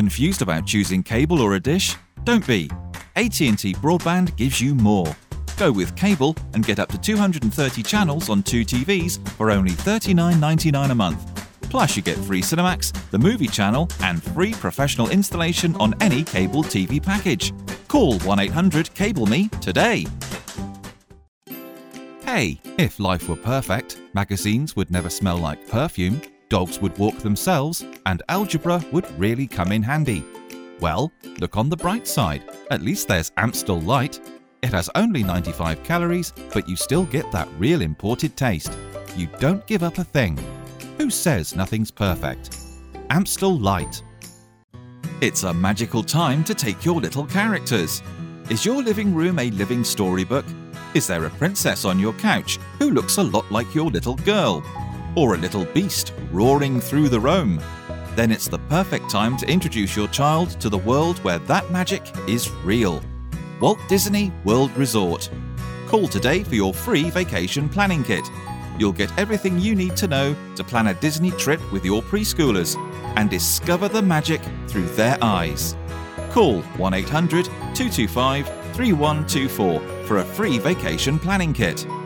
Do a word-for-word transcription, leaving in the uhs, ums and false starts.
Confused about choosing cable or a dish? Don't be. A T and T Broadband gives you more. Go with cable and get up to two hundred thirty channels on two T Vs for only thirty-nine ninety-nine a month. Plus you get free Cinemax, the movie channel and free professional installation on any cable T V package. Call one eight hundred cable me today. Hey, if life were perfect, magazines would never smell like perfume, dogs would walk themselves, and algebra would really come in handy. Well, look on the bright side. At least there's Amstel Light. It has only ninety-five calories, but you still get that real imported taste. You don't give up a thing. Who says nothing's perfect? Amstel Light. It's a magical time to take your little characters. Is your living room a living storybook? Is there a princess on your couch who looks a lot like your little girl? Or a little beast roaring through the Rome? Then it's the perfect time to introduce your child to the world where that magic is real. Walt Disney World Resort. Call today for your free vacation planning kit. You'll get everything you need to know to plan a Disney trip with your preschoolers and discover the magic through their eyes. Call one eight hundred two two five three one two four for a free vacation planning kit.